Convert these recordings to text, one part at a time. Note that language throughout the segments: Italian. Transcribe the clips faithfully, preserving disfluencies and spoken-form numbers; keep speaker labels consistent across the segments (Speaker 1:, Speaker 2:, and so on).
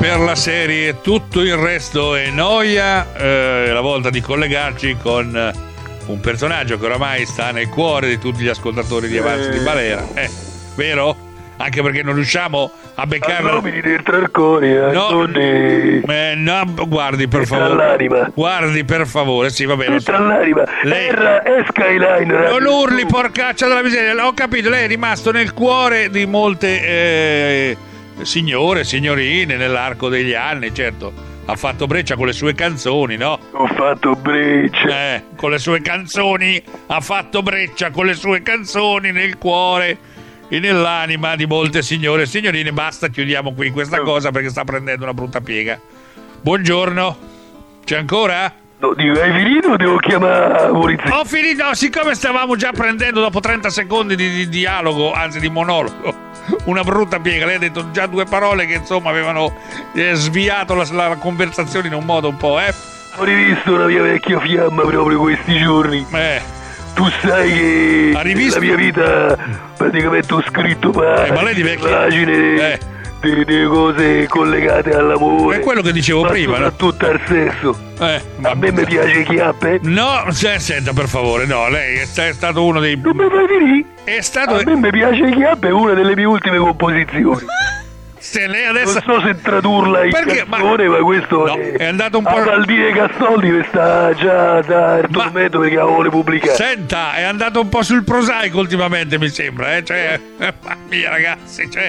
Speaker 1: per la serie Tutto il resto è noia, eh, la volta di collegarci con un personaggio che oramai sta nel cuore di tutti gli ascoltatori di Avanzo di Balera, eh, vero? Anche perché non riusciamo a beccarlo.
Speaker 2: Nomini del Trarcone,
Speaker 1: no,
Speaker 2: eh,
Speaker 1: no, guardi per favore.
Speaker 2: L'anima.
Speaker 1: Guardi per favore, sì, va bene.
Speaker 2: Entra l'anima.
Speaker 1: Lei...
Speaker 2: Era è Skyline.
Speaker 1: Non urli, porcaccia della miseria. Ho capito, lei è rimasto nel cuore di molte eh, signore, signorine nell'arco degli anni, certo. Ha fatto breccia con le sue canzoni, no?
Speaker 2: Ho fatto breccia.
Speaker 1: Eh, con le sue canzoni. Ha fatto breccia con le sue canzoni nel cuore e nell'anima di molte signore e signorine. Basta, chiudiamo qui questa cosa perché sta prendendo una brutta piega. Buongiorno. C'è ancora?
Speaker 2: No, dico, hai finito o devo chiamare polizia?
Speaker 1: Ho finito, no, siccome stavamo già prendendo dopo trenta secondi di, di dialogo, anzi di monologo, una brutta piega. Lei ha detto già due parole che insomma avevano eh, sviato la, la conversazione in un modo un po', eh?
Speaker 2: Ho rivisto la mia vecchia fiamma proprio questi giorni.
Speaker 1: Eh.
Speaker 2: Tu sai che
Speaker 1: ha rivisto?
Speaker 2: nella mia vita praticamente ho scritto
Speaker 1: eh, ma lei di vecchia
Speaker 2: pagine
Speaker 1: eh.
Speaker 2: delle cose collegate all'amore.
Speaker 1: È quello che dicevo
Speaker 2: ma
Speaker 1: prima, no?
Speaker 2: soprattutto al sesso.
Speaker 1: Eh,
Speaker 2: a me mi piace chiappe.
Speaker 1: No, cioè, senta per favore, no, lei è stato uno dei...
Speaker 2: Non mi fai dire?
Speaker 1: È stato...
Speaker 2: A me mi piace chiappe, è una delle mie ultime composizioni.
Speaker 1: Se lei adesso...
Speaker 2: Non so se tradurla in
Speaker 1: perché?
Speaker 2: canzone, ma, ma questo
Speaker 1: no,
Speaker 2: è...
Speaker 1: è andato un po'...
Speaker 2: A Valdire Castoldi che sta già da tormento perché la vuole pubblicare.
Speaker 1: Senta, è andato un po' sul prosaico ultimamente, mi sembra, eh? Cioè, mamma mia ragazzi, cioè...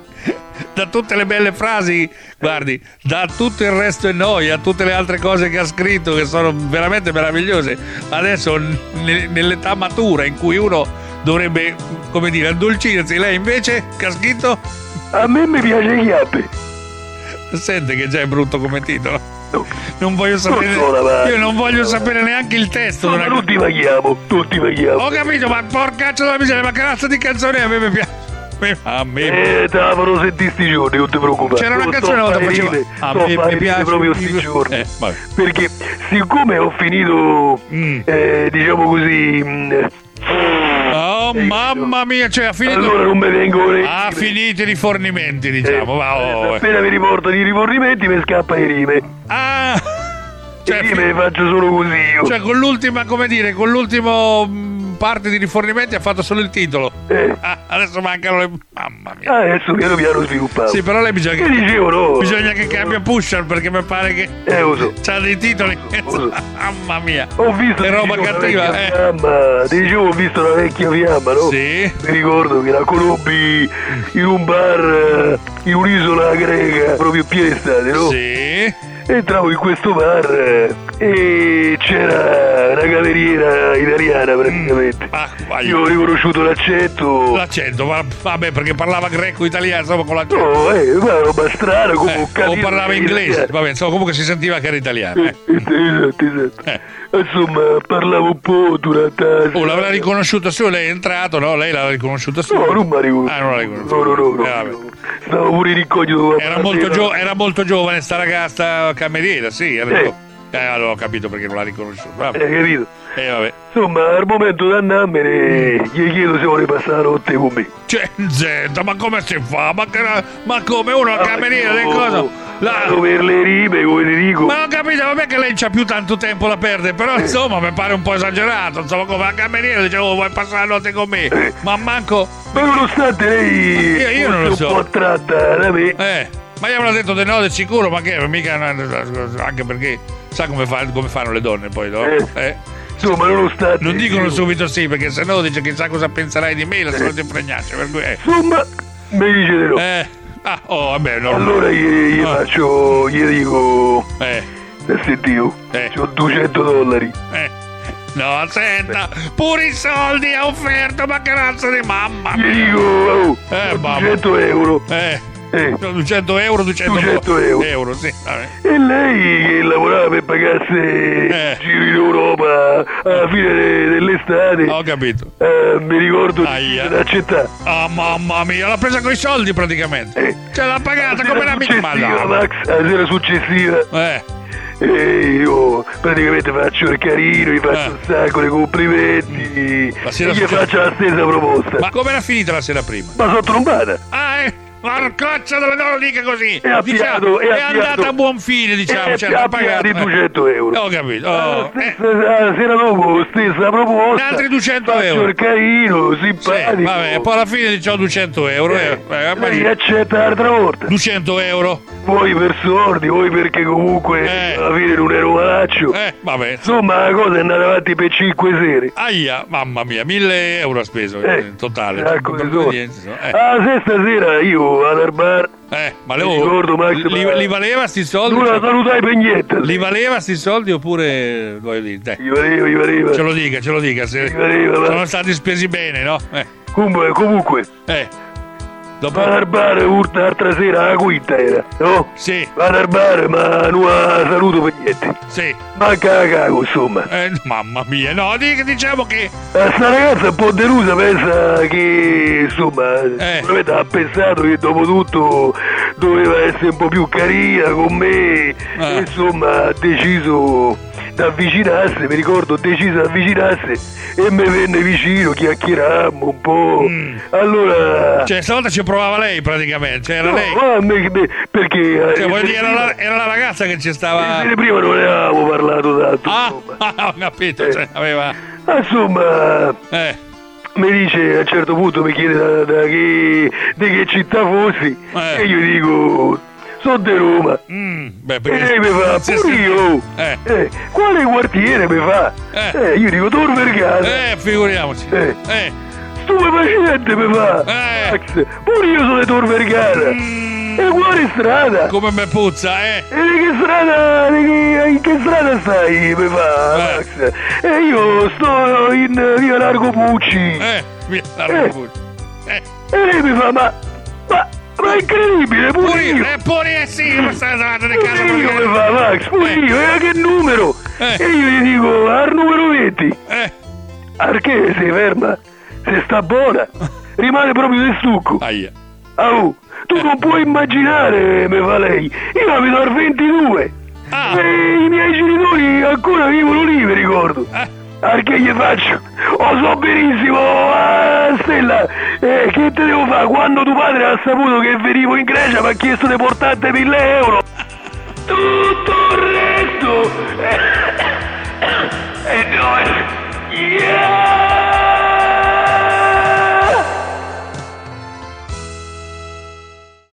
Speaker 1: Da tutte le belle frasi, guardi, da tutto il resto è noia, tutte le altre cose che ha scritto che sono veramente meravigliose. Adesso ne, nell'età matura in cui uno dovrebbe, come dire, addolcirsi, lei invece che ha scritto?
Speaker 2: A me mi piace chiappe.
Speaker 1: Sente che già è brutto come titolo.
Speaker 2: No.
Speaker 1: Non voglio sapere.
Speaker 2: Non
Speaker 1: io non voglio sapere neanche il testo.
Speaker 2: No, tutti paghiamo, tutti paghiamo.
Speaker 1: Ho capito, ma porcaccia della miseria, ma che razza di canzone a me mi piace. A me
Speaker 2: eh, te la farò sentire sti giorni, non ti preoccupare.
Speaker 1: C'era una canzone che faceva
Speaker 2: a me mi piace proprio sti giorni.
Speaker 1: Eh,
Speaker 2: perché siccome ho finito mm. eh, diciamo così mh,
Speaker 1: oh eh, mamma mia, cioè ha finito.
Speaker 2: Allora non mi vengo le...
Speaker 1: Ha finito i rifornimenti, diciamo.
Speaker 2: Eh,
Speaker 1: va, oh,
Speaker 2: appena mi riportano i rifornimenti mi scappa le rime.
Speaker 1: Ah,
Speaker 2: cioè, io me faccio solo così io.
Speaker 1: Cioè con l'ultima, come dire, con l'ultimo mh, parte di rifornimenti ha fatto solo il titolo.
Speaker 2: Eh.
Speaker 1: Ah, adesso mancano le... Mamma mia.
Speaker 2: Ah, adesso piano piano sviluppato.
Speaker 1: Sì, però lei bisogna
Speaker 2: che... dicevo, no.
Speaker 1: Bisogna che cambia Pusher perché mi pare che...
Speaker 2: Eh, lo so.
Speaker 1: C'ha dei titoli.
Speaker 2: So.
Speaker 1: Mamma mia.
Speaker 2: Ho visto...
Speaker 1: Che roba cattiva, eh.
Speaker 2: Fiamma. Ti dicevo, ho visto una vecchia fiamma, no?
Speaker 1: Sì.
Speaker 2: Mi ricordo che la conobbi in un bar, in un'isola greca, proprio piena estate, no?
Speaker 1: Sì.
Speaker 2: Entravo in questo bar e c'era una cameriera italiana praticamente.
Speaker 1: Mm. Ah,
Speaker 2: io ho riconosciuto l'accento.
Speaker 1: L'accento, ma vabbè, perché parlava greco-italiano, insomma, con l'accento.
Speaker 2: No, eh, ma era roba strana, comunque.
Speaker 1: Eh, o parlava inglese, italiano. Vabbè, insomma, comunque si sentiva che era italiano. Eh.
Speaker 2: Esatto, esatto.
Speaker 1: Eh.
Speaker 2: Insomma, parlavo un po' durante la...
Speaker 1: Oh, l'avrà riconosciuto su, lei è entrato, no? Lei l'aveva riconosciuto su.
Speaker 2: No, non mi ha riconosciuto.
Speaker 1: Ah, non l'ha riconosciuto.
Speaker 2: No, no, no. no,
Speaker 1: eh,
Speaker 2: no. Stavo pure in incognito.
Speaker 1: Era molto, gio- era molto giovane sta ragazza cameriera, sì. Era
Speaker 2: eh.
Speaker 1: detto... eh, allora ho capito perché non l'ha riconosciuto. Vabbè.
Speaker 2: Hai capito?
Speaker 1: Eh, vabbè.
Speaker 2: Insomma, al momento di andarmene, gli chiedo se vuole passare la notte con me.
Speaker 1: Cioè, zenta, ma come si fa? Ma, che, ma come uno a cameriera del coso?
Speaker 2: La... per le rime, come ti dico.
Speaker 1: Ma ho capito, vabbè che lei c'ha più tanto tempo da perdere, però eh. insomma mi pare un po' esagerato. Insomma, come a cameriera dicevo, vuoi passare la notte con me? Eh. Ma manco.
Speaker 2: Ma nonostante lei
Speaker 1: io, io non lo so.
Speaker 2: un po' attratta da me.
Speaker 1: Eh, ma io avrò detto di no, di sicuro, ma che mica anche perché sa come, fa, come fanno le donne poi, no?
Speaker 2: Eh.
Speaker 1: eh.
Speaker 2: Insomma, nonostante.
Speaker 1: Non dicono io. subito sì, perché sennò dice chissà cosa penserai di me, la solita impregnaccia, per cui eh.
Speaker 2: Insomma, mi dice di no.
Speaker 1: Eh. Ah, oh, vabbè, no.
Speaker 2: Allora gli, gli
Speaker 1: oh.
Speaker 2: faccio, gli dico,
Speaker 1: eh,
Speaker 2: sentito,
Speaker 1: eh.
Speaker 2: c'ho duecento dollari.
Speaker 1: Eh. No, senta, eh. pure i soldi ha offerto, ma che razza di mamma mia.
Speaker 2: Gli dico, oh,
Speaker 1: eh,
Speaker 2: duecento euro.
Speaker 1: Eh.
Speaker 2: Eh.
Speaker 1: duecento euro, duecento,
Speaker 2: duecento euro.
Speaker 1: euro sì, vabbè.
Speaker 2: E lei che lavorava per pagarsi eh. giro in Europa alla fine de- dell'estate.
Speaker 1: Ho capito.
Speaker 2: Eh, mi ricordo
Speaker 1: Aia.
Speaker 2: di accettare.
Speaker 1: Ah, oh, mamma mia, l'ha presa coi soldi praticamente.
Speaker 2: Eh.
Speaker 1: Ce l'ha pagata come una mica.
Speaker 2: Max, la sera successiva.
Speaker 1: Eh.
Speaker 2: E io praticamente faccio il carino, gli faccio eh. un sacco di complimenti
Speaker 1: la sera
Speaker 2: e gli
Speaker 1: success-
Speaker 2: faccio la stessa proposta.
Speaker 1: Ma come era finita la sera prima?
Speaker 2: Ma sono trombata.
Speaker 1: Ah, eh. Marcaccia della non lo dica così.
Speaker 2: È avviato,
Speaker 1: diciamo,
Speaker 2: è
Speaker 1: è
Speaker 2: avviato.
Speaker 1: andata a buon fine, diciamo.
Speaker 2: E
Speaker 1: Cioè,
Speaker 2: ha
Speaker 1: ha pagato
Speaker 2: pagato duecento euro.
Speaker 1: Eh, ho capito.
Speaker 2: La
Speaker 1: Oh, eh.
Speaker 2: stessa la sera dopo, stessa proposta.
Speaker 1: Altri duecento
Speaker 2: faccio
Speaker 1: euro.
Speaker 2: il carino,
Speaker 1: Sì,
Speaker 2: simpatico.
Speaker 1: vabbè, poi alla fine diciamo duecento euro. Eh,
Speaker 2: Eh,
Speaker 1: eh,
Speaker 2: lei accetta l'altra volta.
Speaker 1: duecento euro.
Speaker 2: Vuoi per sordi, vuoi perché comunque
Speaker 1: Eh.
Speaker 2: alla fine non ero malaccio.
Speaker 1: Eh, vabbè.
Speaker 2: Insomma, la cosa è andata avanti per cinque sere.
Speaker 1: Aia, mamma mia, mille euro ha speso
Speaker 2: Eh,
Speaker 1: in totale.
Speaker 2: ecco
Speaker 1: Per
Speaker 2: di
Speaker 1: due
Speaker 2: soldi.
Speaker 1: niente, so. eh.
Speaker 2: Ah, se stasera io vado al bar,
Speaker 1: Eh, ma
Speaker 2: mi
Speaker 1: le
Speaker 2: ricordo, Max,
Speaker 1: li,
Speaker 2: ma-
Speaker 1: li valeva sti soldi?
Speaker 2: non la
Speaker 1: Cioè,
Speaker 2: salutai per niente.
Speaker 1: li valeva sti soldi oppure voglio dire, dai,
Speaker 2: Gli valeva, gli valeva.
Speaker 1: ce lo dica, ce lo dica, se
Speaker 2: Gli valeva,
Speaker 1: sono
Speaker 2: ma...
Speaker 1: stati spesi bene, no? Eh,
Speaker 2: Comunque, comunque,
Speaker 1: eh. Dopo
Speaker 2: vado al bar, urta l'altra sera, la quinta era, no?
Speaker 1: sì,
Speaker 2: Vado al bar, ma non la saluto per niente.
Speaker 1: sì.
Speaker 2: Manca la cago, insomma.
Speaker 1: Eh, mamma mia, no, dica- diciamo che
Speaker 2: Eh, Sta ragazza un po' delusa, pensa che, insomma,
Speaker 1: Eh.
Speaker 2: sicuramente ha pensato che dopo tutto doveva essere un po' più carina con me,
Speaker 1: Ah.
Speaker 2: e insomma ha deciso di avvicinarsi, mi ricordo, ho deciso di avvicinarsi e mi venne vicino, chiacchierammo un po'.
Speaker 1: Mm.
Speaker 2: Allora...
Speaker 1: cioè stavolta ci provava lei praticamente, cioè era
Speaker 2: no,
Speaker 1: lei.
Speaker 2: ma me- me- perché...
Speaker 1: Cioè,
Speaker 2: eh,
Speaker 1: vuol
Speaker 2: se
Speaker 1: dire, era
Speaker 2: prima-
Speaker 1: la, era la ragazza che ci stava.
Speaker 2: se prima non ne avevamo parlato tanto,
Speaker 1: Ah,
Speaker 2: insomma.
Speaker 1: ho capito,
Speaker 2: Eh.
Speaker 1: cioè, aveva.
Speaker 2: Ah, insomma...
Speaker 1: Eh,
Speaker 2: Mi dice a un certo punto, mi chiede da, da che, di che città fossi,
Speaker 1: Eh.
Speaker 2: e io dico sono di Roma.
Speaker 1: mm, beh,
Speaker 2: E
Speaker 1: perché.
Speaker 2: lei mi fa,
Speaker 1: Sì,
Speaker 2: pure
Speaker 1: sì.
Speaker 2: io.
Speaker 1: Eh.
Speaker 2: Eh, quale quartiere mi fa?
Speaker 1: Eh.
Speaker 2: Eh, io dico Tor Vergata.
Speaker 1: Eh, figuriamoci.
Speaker 2: Eh.
Speaker 1: Eh.
Speaker 2: Stupefacente mi fa.
Speaker 1: Eh.
Speaker 2: Max, pure io sono di Tor Vergata.
Speaker 1: Mm,
Speaker 2: E quale strada?
Speaker 1: come me puzza, eh?
Speaker 2: E di che strada, di che, in che strada stai, mi fa,
Speaker 1: Eh.
Speaker 2: Max? E io sto in via Largo Pucci.
Speaker 1: Eh, via, la
Speaker 2: Eh.
Speaker 1: Repubblica. Eh,
Speaker 2: E lei mi fa, ma, ma, ma è incredibile, pure
Speaker 1: pure
Speaker 2: io.
Speaker 1: io, eh, pure eh, sì, ma sta davanti di casa.
Speaker 2: Pure io mi fa, Max, pure
Speaker 1: Eh.
Speaker 2: io, e a che numero?
Speaker 1: Eh.
Speaker 2: E io gli dico, al numero venti.
Speaker 1: Eh,
Speaker 2: Perché sei ferma? Se sta buona, rimane proprio del succo.
Speaker 1: aia.
Speaker 2: Oh, tu non puoi immaginare, mi fa lei, io abito al ventidue.
Speaker 1: Ah.
Speaker 2: E i miei genitori ancora vivono lì, mi ricordo.
Speaker 1: Eh,
Speaker 2: Perché gli faccio? Oh, so benissimo, ah, Stella, eh, che te devo fare? Quando tuo padre ha saputo che venivo in Grecia mi ha chiesto di portarti mille euro. Tutto il resto... eh,